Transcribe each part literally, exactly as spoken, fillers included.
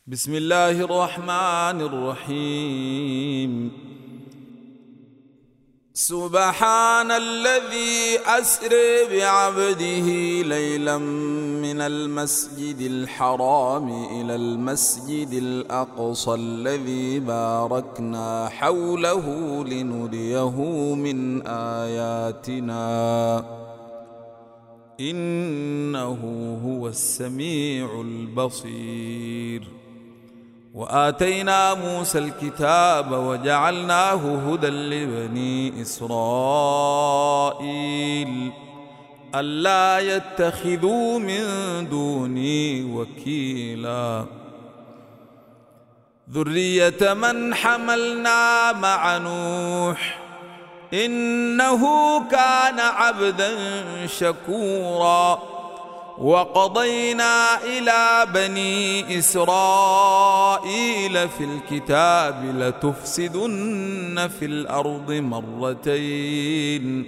بسم الله الرحمن الرحيم. سبحان الذي أسرى بعبده ليلا من المسجد الحرام إلى المسجد الأقصى الذي باركنا حوله لنريه من آياتنا إنه هو السميع البصير. وآتينا موسى الكتاب وجعلناه هدى لبني إسرائيل ألا يتخذوا من دوني وكيلا. ذرية من حملنا مع نوح إنه كان عبدا شكورا. وقضينا إلى بني إسرائيل في الكتاب لتفسدن في الأرض مرتين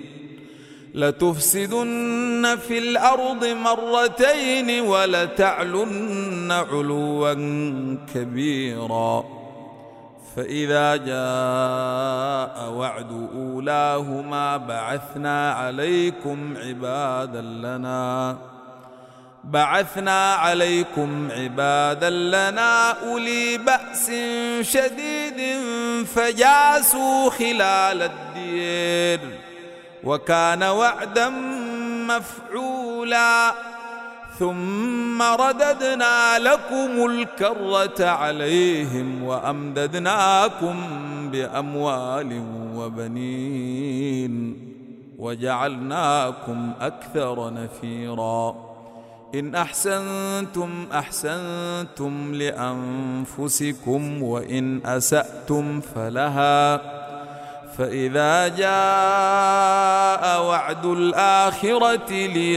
لتفسدن في الأرض مرتين ولتعلن علوا كبيرا. فإذا جاء وعد أولاهما بعثنا عليكم عبادا لنا بعثنا عليكم عبادا لنا أولي بأس شديد فجاسوا خلال الدير وكان وعدا مفعولا. ثم رددنا لكم الكرة عليهم وأمددناكم بأموال وبنين وجعلناكم أكثر نفيرا. إن أحسنتم أحسنتم لأنفسكم وإن أسأتم فلها. فإذا جاء وعد الآخرة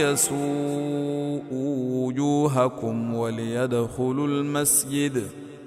ليسوءوا وجوهكم وليدخلوا المسجد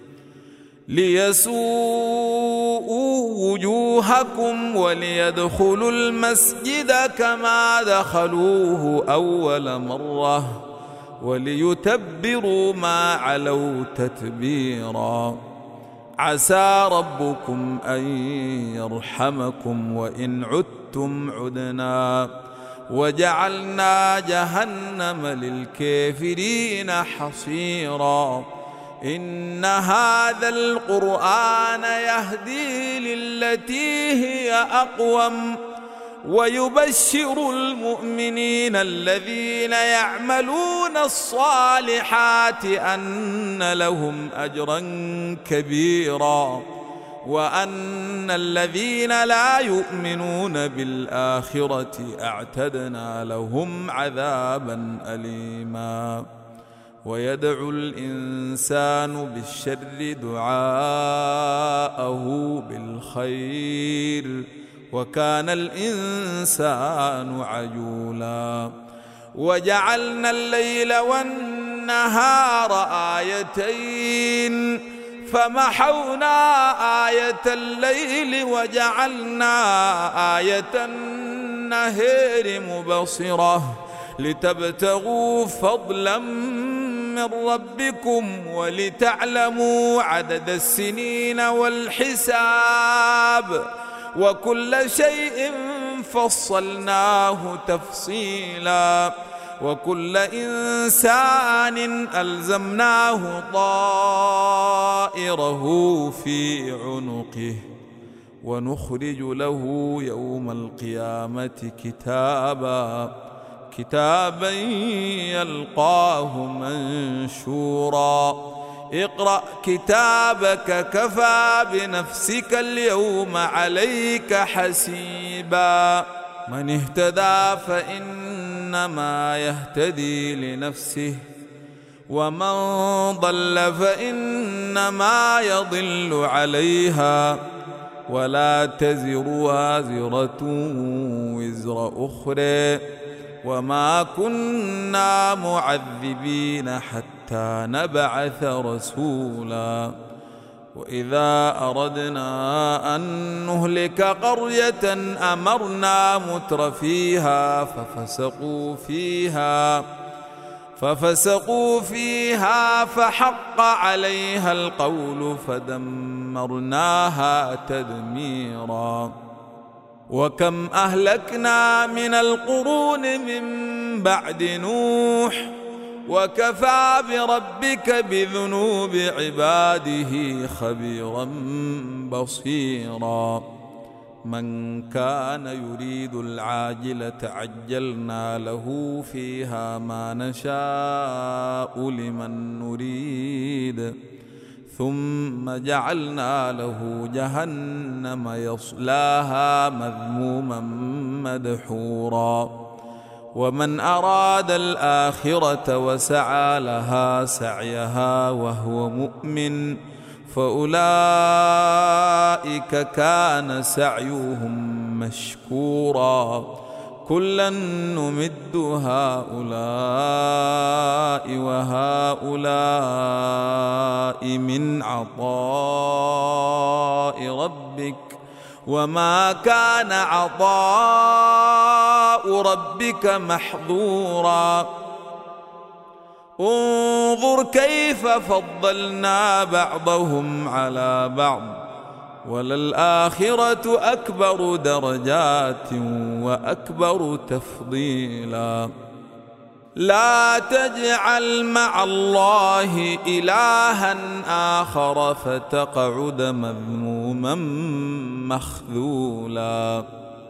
ليسوءوا وجوهكم وليدخلوا المسجد كما دخلوه أول مرة وليتبروا ما علوا تتبيرا. عسى ربكم أن يرحمكم وإن عدتم عدنا وجعلنا جهنم للكافرين حصيرا. إن هذا القرآن يهدي للتي هي أقوم ويبشر المؤمنين الذين يعملون الصالحات أن لهم أجرا كبيرا وأن الذين لا يؤمنون بالآخرة أعتدنا لهم عذابا أليما. ويدعو الإنسان بالشر دعاءه بالخير وكان الإنسان عجولا. وجعلنا الليل والنهار آيتين فمحونا آية الليل وجعلنا آية النهار مبصرة لتبتغوا فضلا من ربكم ولتعلموا عدد السنين والحساب وكل شيء فصلناه تفصيلا. وكل إنسان ألزمناه طائره في عنقه ونخرج له يوم القيامة كتابا كتابا يلقاه منشورا. اقرأ كتابك كفى بنفسك اليوم عليك حسيبا. من اهتدى فإنما يهتدي لنفسه ومن ضل فإنما يضل عليها ولا تزر وازرة وزر أخرى وما كنا معذبين حتى نبعث رسولا. وإذا أردنا أن نهلك قرية أمرنا متر فيها ففسقوا فيها ففسقوا فيها فحق عليها القول فدمرناها تدميرا. وكم أهلكنا من القرون من بعد نوح وكفى بربك بذنوب عباده خبيرا بصيرا. من كان يريد العاجلة عجلنا له فيها ما نشاء لمن نريد ثم جعلنا له جهنم يصلاها مذموما مدحورا. ومن أراد الآخرة وسعى لها سعيها وهو مؤمن فأولئك كان سعيهم مشكورا. كلا نمد هؤلاء وهؤلاء من عطاء ربك وما كان عطاء ربك محظورا. انظر كيف فضلنا بعضهم على بعض وللآخرة أكبر درجات وأكبر تفضيلا. لا تجعل مع الله إلها آخر فتقعد مذموما مخذولا.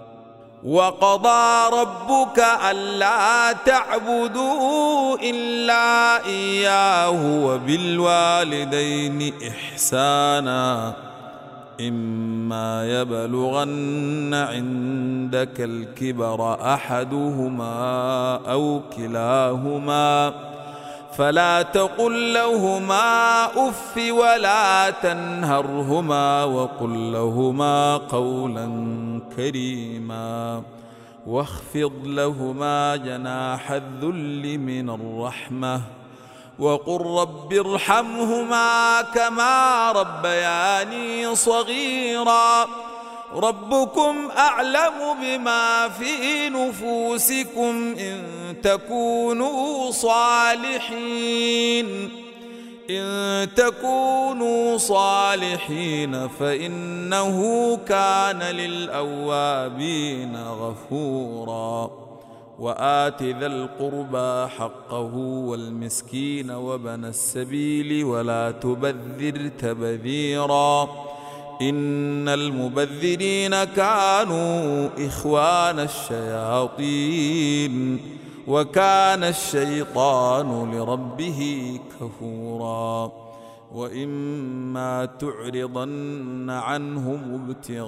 وقضى ربك ألا تعبدوا إلا إياه وبالوالدين إحسانا. إما يبلغن عندك الكبر أحدهما أو كلاهما فلا تقل لهما أف ولا تنهرهما وقل لهما قولا كريما واخفض لهما جناح الذل من الرحمة وقل رب ارحمهما كما ربياني صغيرا. ربكم أعلم بما في نفوسكم إن تكونوا صالحين إن تكونوا صالحين فإنه كان للأوابين غفورا. وآت ذا القربى حقه والمسكين وابن السبيل ولا تبذر تبذيرا إن المبذرين كانوا إخوان الشياطين وكان الشيطان لربه كفورا. وإما تعرضن عنهم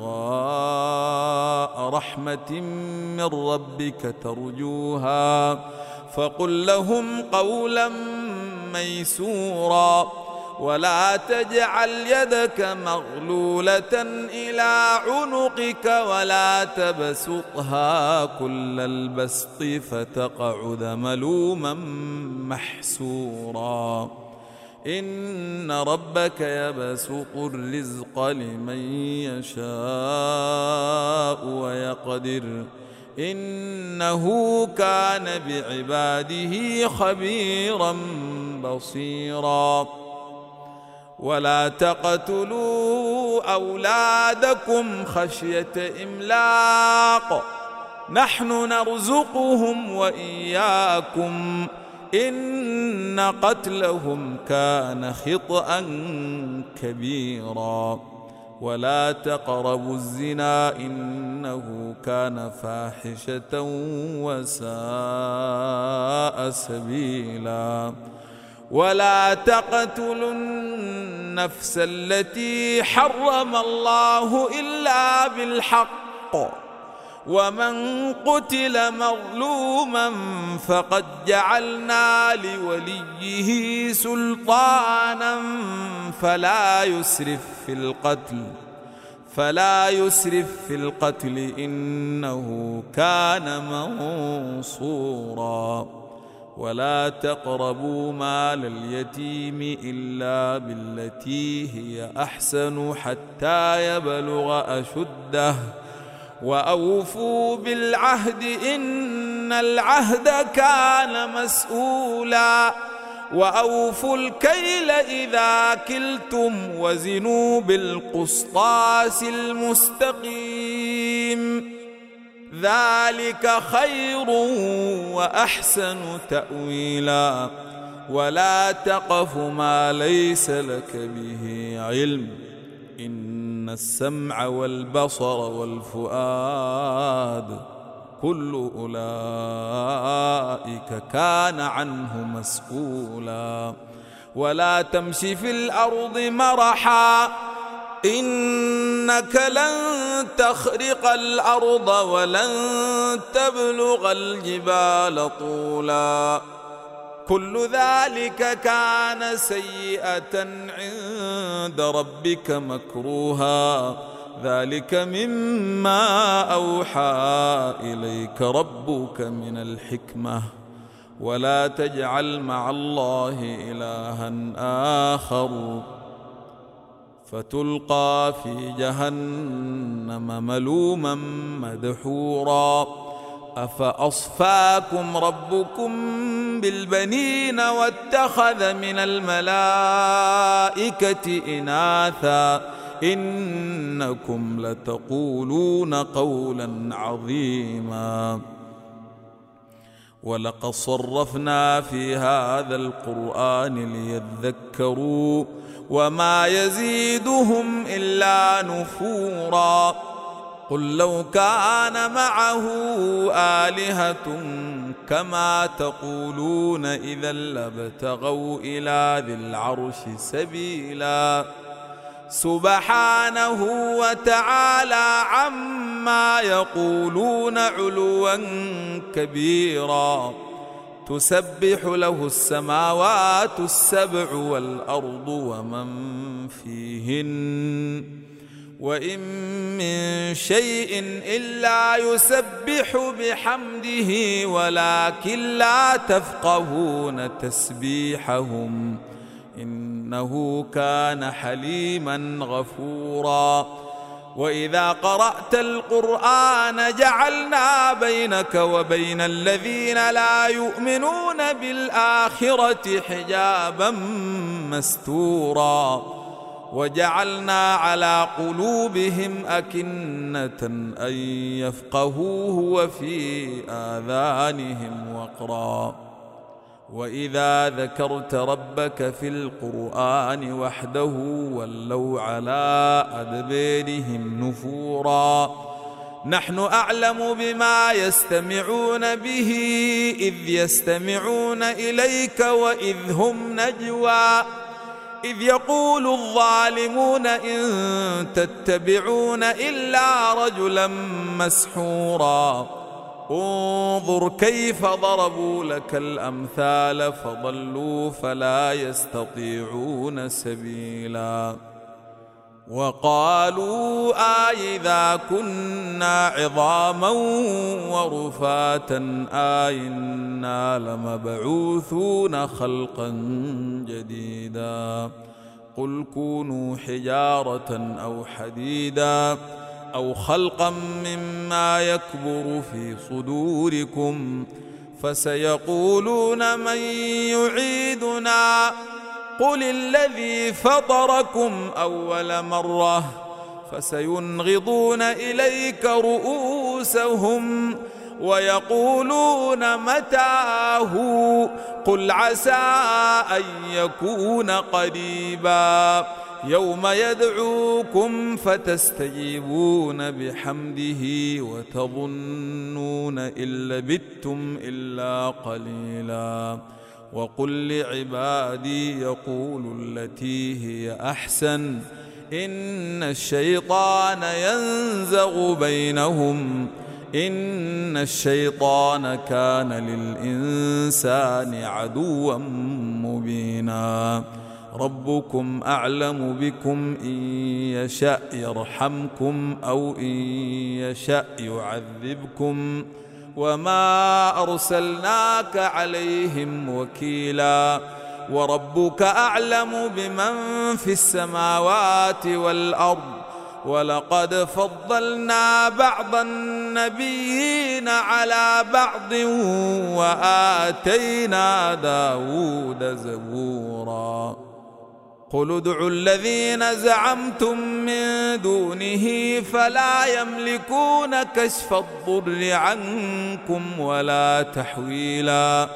ابتغاء رحمة من ربك ترجوها فقل لهم قولا ميسورا. ولا تجعل يدك مغلولة إلى عنقك ولا تبسطها كل البسط فتقعد ملوما محسورا. إن ربك يبسط الرزق لمن يشاء ويقدر إنه كان بعباده خبيرا بصيرا. ولا تقتلوا أولادكم خشية إملاق نحن نرزقهم وإياكم إن قتلهم كان خطأ كبيرا. ولا تقربوا الزنا إنه كان فاحشة وساء سبيلا. ولا تقتلوا النفس التي حرم الله إلا بالحق ومن قتل مظلوما فقد جعلنا لوليه سلطانا فلا يسرف في القتل فلا يسرف في القتل إنه كان منصورا. ولا تقربوا مال اليتيم إلا بالتي هي أحسن حتى يبلغ أشده وأوفوا بالعهد إن إن العهد كان مسؤولا وأوفوا الكيل إذا كلتم وزنوا بالقسطاس المستقيم ذلك خير وأحسن تأويلا ولا تقف ما ليس لك به علم إن السمع والبصر والفؤاد كل أولئك كان عنه مسؤولا ولا تمش في الأرض مرحا إنك لن تخرق الأرض ولن تبلغ الجبال طولا كل ذلك كان سيئة عند ربك مكروها ذلك مما أوحى إليك ربك من الحكمة ولا تجعل مع الله إلها آخر فتلقى في جهنم ملوما مدحورا أفأصفاكم ربكم بالبنين واتخذ من الملائكة إناثا إنكم لتقولون قولا عظيما ولقد صرفنا في هذا القرآن ليذكروا وما يزيدهم إلا نفورا قل لو كان معه آلهة كما تقولون إذا لابتغوا إلى ذي العرش سبيلا سبحانه وتعالى عما يقولون علوا كبيرا تسبح له السماوات السبع والأرض ومن فيهن وإن من شيء إلا يسبح بحمده ولكن لا تفقهون تسبيحهم إنه كان حليما غفورا وإذا قرأت القرآن جعلنا بينك وبين الذين لا يؤمنون بالآخرة حجابا مستورا وجعلنا على قلوبهم أكنة أن يفقهوه وفي آذانهم وقرا وإذا ذكرت ربك في القرآن وحده ولوا على أدبارهم نفورا نحن أعلم بما يستمعون به إذ يستمعون إليك وإذ هم نجوى إذ يقول الظالمون إن تتبعون إلا رجلا مسحورا انظر كيف ضربوا لك الأمثال فضلوا فلا يستطيعون سبيلا وقالوا أإذا كنا عظاما ورفاتا أإنا لمبعوثون خلقا جديدا قل كونوا حجارة أو حديدا أو خلقا مما يكبر في صدوركم فسيقولون من يعيدنا قل الذي فطركم أول مرة فسينغضون إليك رؤوسهم ويقولون متاه قل عسى أن يكون قريبا يوم يدعوكم فتستجيبون بحمده وتظنون إن لبثتم إلا قليلا وقل لعبادي يقولوا التي هي أحسن إن الشيطان ينزغ بينهم إن الشيطان كان للإنسان عدوا مبينا ربكم أعلم بكم إن يشأ يرحمكم أو إن يشأ يعذبكم وما أرسلناك عليهم وكيلا وربك أعلم بمن في السماوات والأرض ولقد فضلنا بعض النبيين على بعض وآتينا داود زبورا قل ادعوا الذين زعمتم من دونه فلا يملكون كشف الضر عنكم ولا تحويلا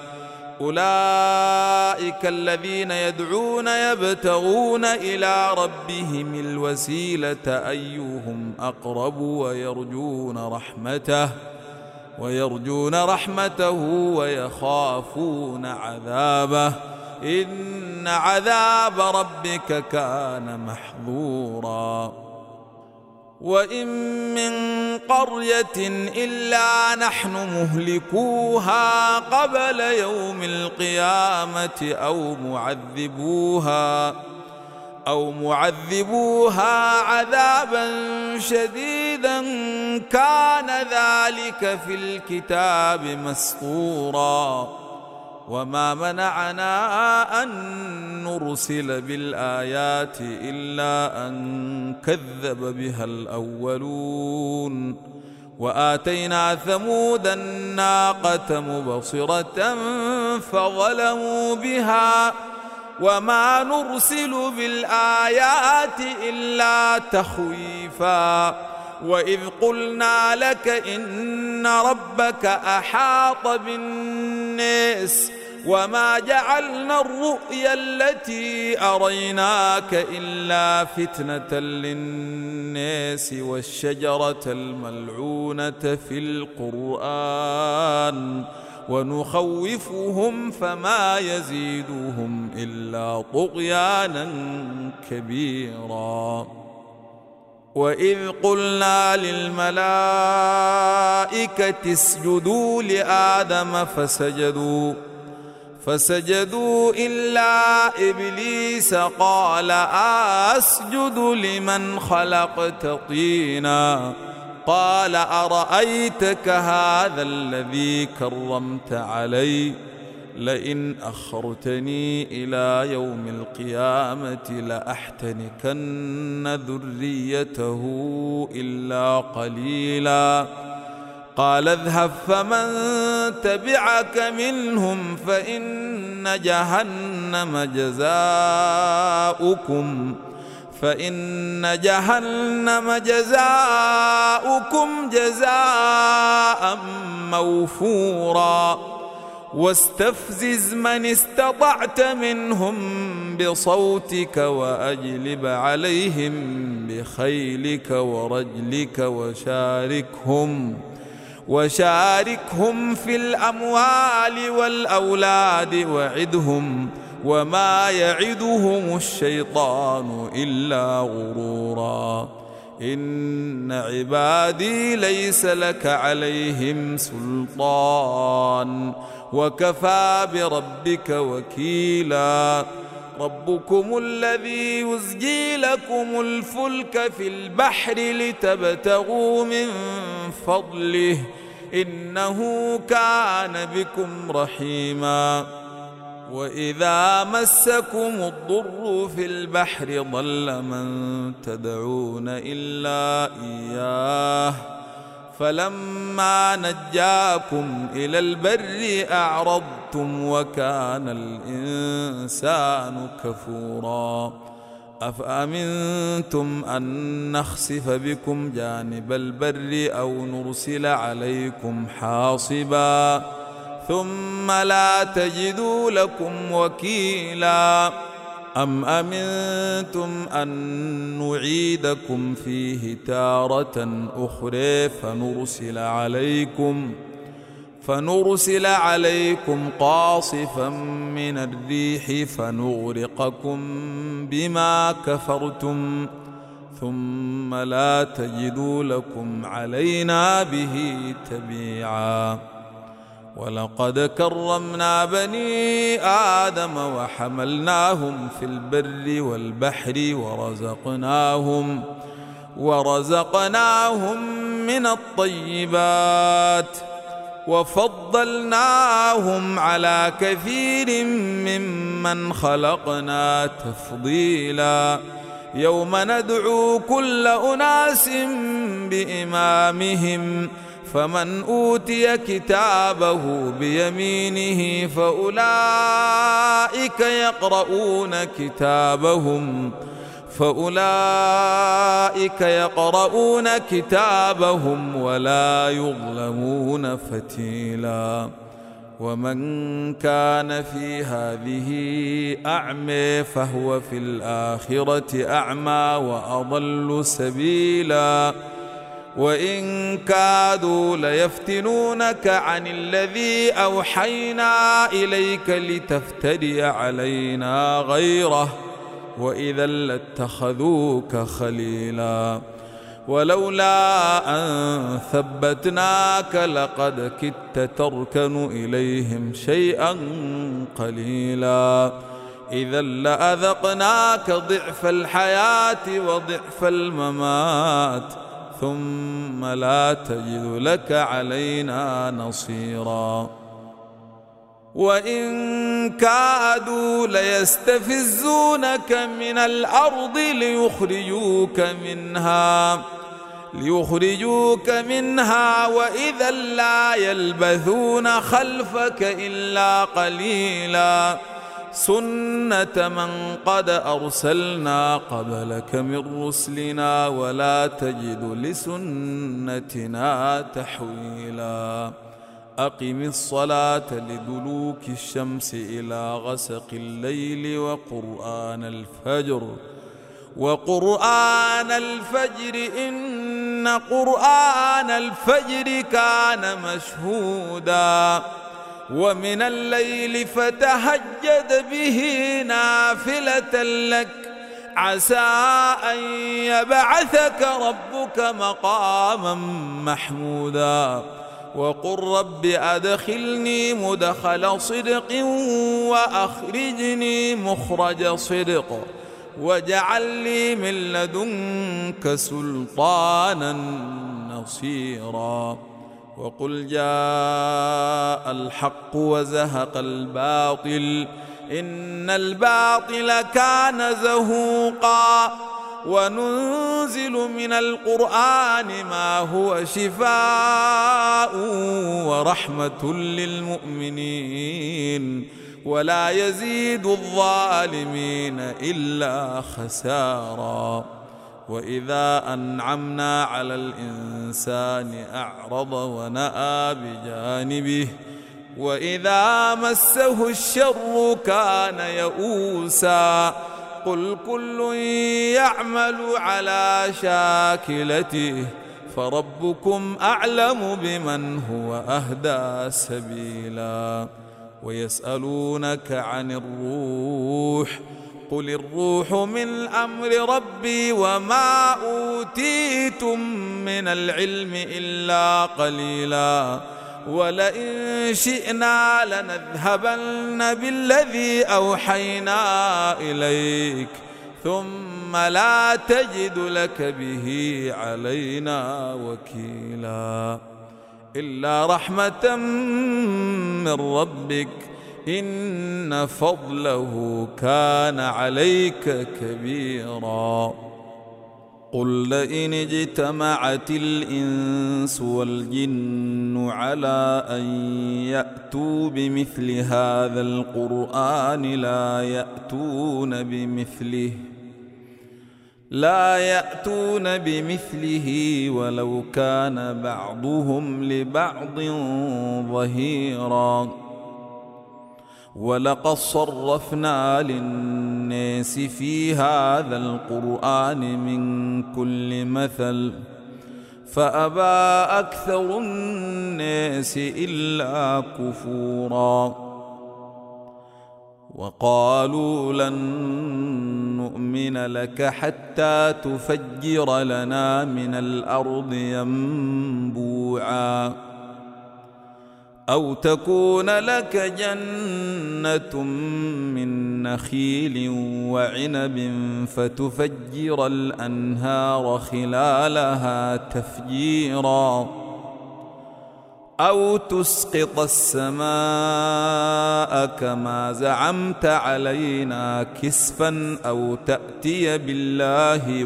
أولئك الذين يدعون يبتغون إلى ربهم الوسيلة أيهم أقرب ويرجون رحمته ويرجون رحمته ويخافون عذابه إن عذاب ربك كان محظورا وإن من قرية إلا نحن مهلكوها قبل يوم القيامة أو معذبوها أو معذبوها عذابا شديدا كان ذلك في الكتاب مسطورا وما منعنا أن نرسل بالآيات إلا أن كذب بها الأولون وآتينا ثمود الناقة مبصرة فظلموا بها وما نرسل بالآيات إلا تخويفا وإذ قلنا لك إن ربك أحاط بالناس وما جعلنا الرؤيا التي أريناك إلا فتنة للناس والشجرة الملعونة في القرآن ونخوفهم فما يزيدهم إلا طغيانا كبيرا وإذ قلنا للملائكة اسجدوا لآدم فسجدوا فسجدوا إلا إبليس قال أسجد لمن خلقت طينا قال أرأيتك هذا الذي كرمت علي لئن أخرتني إلى يوم القيامة لأحتنكن ذريته إلا قليلا قال اذهب فمن تبعك منهم فإن جهنم جزاؤكم فإن جهنم جزاؤكم جزاء موفورا واستفزز من استطعت منهم بصوتك وأجلب عليهم بخيلك ورجلك وشاركهم وشاركهم في الأموال والأولاد وعدهم وما يعدهم الشيطان إلا غرورا إن عبادي ليس لك عليهم سلطان وكفى بربك وكيلا ربكم الذي يزجي لكم الفلك في البحر لتبتغوا من فضله إنه كان بكم رحيما وإذا مسكم الضر في البحر ضل من تدعون إلا إياه فلما نجاكم إلى البر أعرضتم وكان الإنسان كفورا أفأمنتم أن نخسف بكم جانب البر أو نرسل عليكم حاصبا ثم لا تجدوا لكم وكيلا أم أمنتم أن نعيدكم فيه تارة أخرى فنرسل عليكم فنرسل عليكم قاصفا من الريح فنغرقكم بما كفرتم ثم لا تجدوا لكم علينا به تبيعا ولقد كرمنا بني آدم وحملناهم في البر والبحر ورزقناهم ورزقناهم من الطيبات وفضلناهم على كثير ممن خلقنا تفضيلا يوم ندعو كل أناس بإمامهم فمن أوتي كتابه بيمينه فأولئك يقرؤون كتابهم فأولئك يقرؤون كتابهم ولا يظلمون فتيلا ومن كان في هذه أعمى فهو في الآخرة أعمى وأضل سبيلا وإن كادوا ليفتنونك عن الذي أوحينا إليك لتفتري علينا غيره وإذا لاتخذوك خليلا ولولا أن ثبتناك لقد كدت تركن إليهم شيئا قليلا إذا لأذقناك ضعف الحياة وضعف الممات ثم لا تجد لك علينا نصيرا وإن كادوا ليستفزونك من الأرض ليخرجوك منها ليخرجوك منها وإذا لا يلبثون خلفك إلا قليلا سنة من قد أرسلنا قبلك من رسلنا ولا تجد لسنتنا تحويلا أقم الصلاة لدلوك الشمس إلى غسق الليل وقرآن الفجر وقرآن الفجر إن قرآن الفجر كان مشهودا ومن الليل فتهجد به نافلة لك عسى أن يبعثك ربك مقاما محمودا وقل رب أدخلني مدخل صدق وأخرجني مخرج صدق واجعل لي من لدنك سلطانا نصيرا وقل جاء الحق وزهق الباطل إن الباطل كان زهوقا وننزل من القرآن ما هو شفاء ورحمة للمؤمنين ولا يزيد الظالمين إلا خسارا وإذا أنعمنا على الإنسان أعرض ونأى بجانبه وإذا مسه الشر كان يئوسا قل كل يعمل على شاكلته فربكم أعلم بمن هو أهدى سبيلا ويسألونك عن الروح قل الروح من أمر ربي وما أوتيتم من العلم إلا قليلا ولئن شئنا لنذهبن بالذي أوحينا إليك ثم لا تجد لك به علينا وكيلا إلا رحمة من ربك إن فضله كان عليك كبيرا قل لئن اجتمعت الإنس والجن على أن يأتوا بمثل هذا القرآن لا يأتون بمثله لا يأتون بمثله ولو كان بعضهم لبعض ظهيرا ولقد صرفنا للناس في هذا القرآن من كل مثل فأبى أكثر الناس إلا كفورا وقالوا لن نؤمن لك حتى تفجر لنا من الأرض ينبوعا أو تكون لك جنة من نخيل وعنب فتفجر الأنهار خلالها تفجيرا أو تسقط السماء كما زعمت علينا كسفا أو تأتي بالله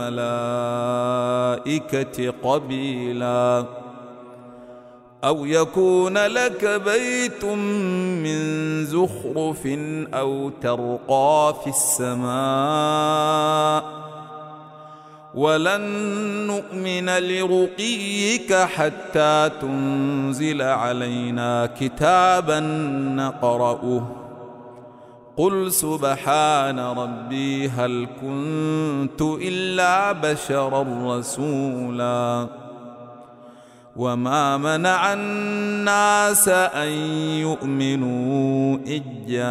والملائكة قبيلا أو يكون لك بيت من زخرف أو ترقى في السماء ولن نؤمن لرقيك حتى تنزل علينا كتابا نقرأه قل سبحان ربي هل كنت إلا بشرا رسولا وما منع الناس أن يؤمنوا إذ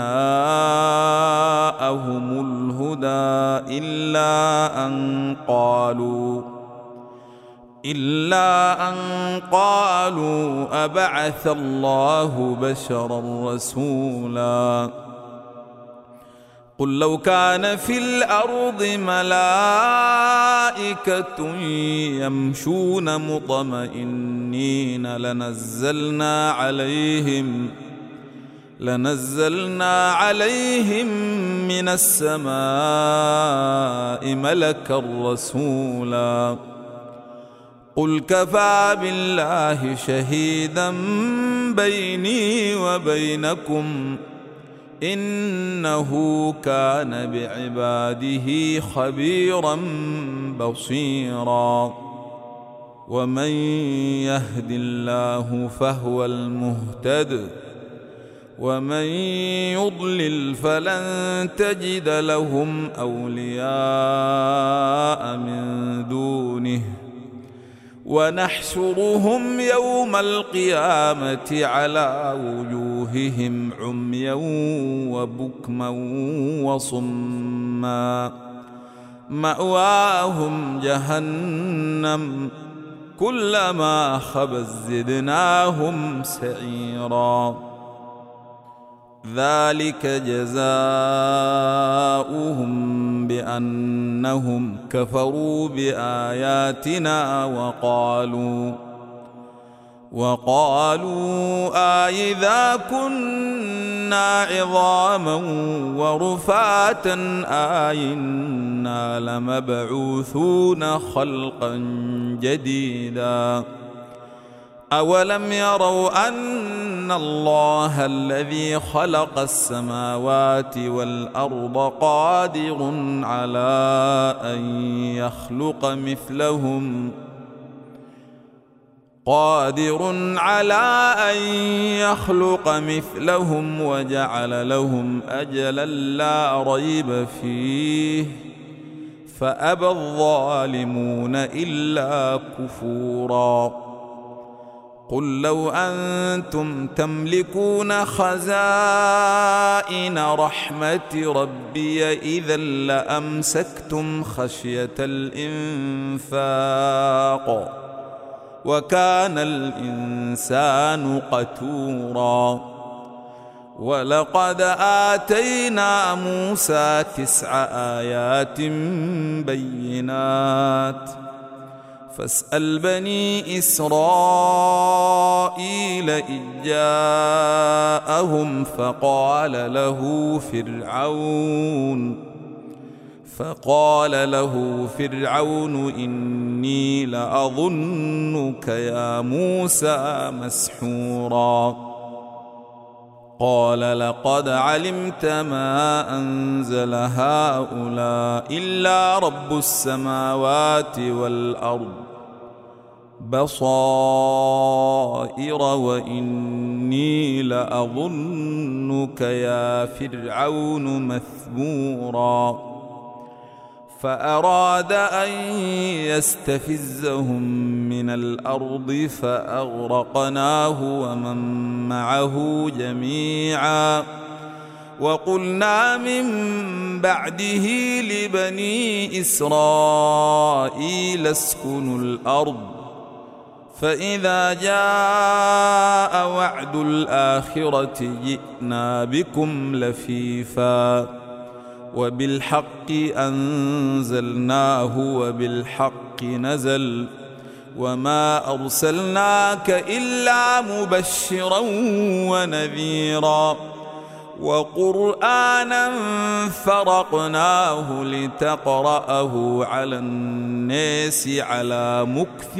جاءهم الهدى إلا أن قالوا إلا أن قالوا أبعث الله بشرا رسولا قل لو كان في الأرض ملائكة يمشون مطمئنين لنزلنا عليهم لنزلنا عليهم من السماء ملكا رسولا قل كفى بالله شهيدا بيني وبينكم إنه كان بعباده خبيرا بصيرا ومن يهد الله فهو المهتد ومن يضلل فلن تجد لهم أولياء من دونه ونحشرهم يوم القيامة على وجوههم عميا وبكما وصما مأواهم جهنم كلما خبت زدناهم سعيرا ذلك جزاؤهم بأنهم كفروا بآياتنا وقالوا وقالوا أإذا كنا عظاما ورفاتا أإنا لمبعوثون خلقا جديدا أولم يروا أن الله الذي خلق السماوات والأرض قادر على أن يخلق مثلهم قادر على أن يخلق مثلهم وجعل لهم أجلا لا ريب فيه فأبى الظالمون إلا كفورا قل لو أنتم تملكون خزائن رحمة ربي إذا لأمسكتم خشية الإنفاق وكان الإنسان قتورا ولقد آتينا موسى تسع آيات بينات فاسأل بني إسرائيل إذ جاءهم فقال له فرعون فقال له فرعون إني لأظنك يا موسى مسحورا قال لقد علمت ما أنزل هؤلاء إلا رب السماوات والأرض بصائر وإني لأظنك يا فرعون مثبورا فأراد أن يستفزهم من الأرض فأغرقناه ومن معه جميعا وقلنا من بعده لبني إسرائيل اسكنوا الأرض فإذا جاء وعد الآخرة جئنا بكم لفيفا وبالحق أنزلناه وبالحق نزل وما أرسلناك إلا مبشرا ونذيرا وقرآنا فرقناه لتقرأه على الناس على مكث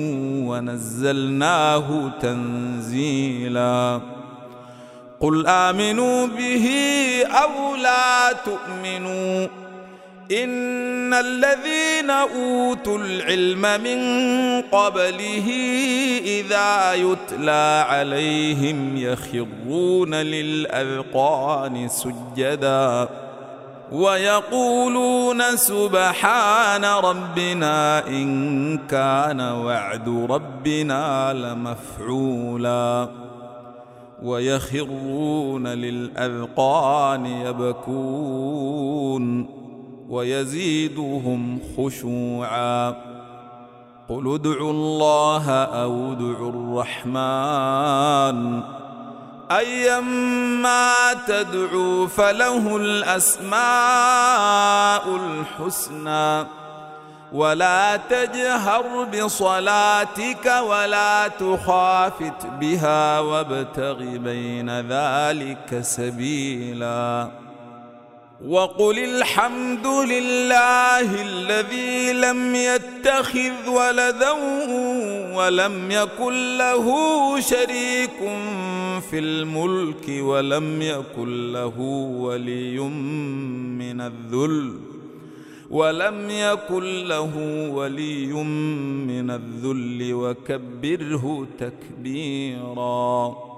ونزلناه تنزيلا قل آمنوا به أو لا تؤمنوا إن الذين أوتوا العلم من قبله إذا يتلى عليهم يخرون للأذقان سجدا ويقولون سبحان ربنا إن كان وعد ربنا لمفعولا ويخرون للأذقان يبكون ويزيدهم خشوعا قل ادعوا الله أو ادعوا الرحمن أيما تدعوا فله الأسماء الحسنى ولا تجهر بصلاتك ولا تخافت بها وابتغ بين ذلك سبيلا وقل الحمد لله الذي لم يتخذ ولدا ولم يكن له شريك في الملك ولم يكن له ولي من الذل ولم يكن له ولي من الذل وكبره تكبيرا.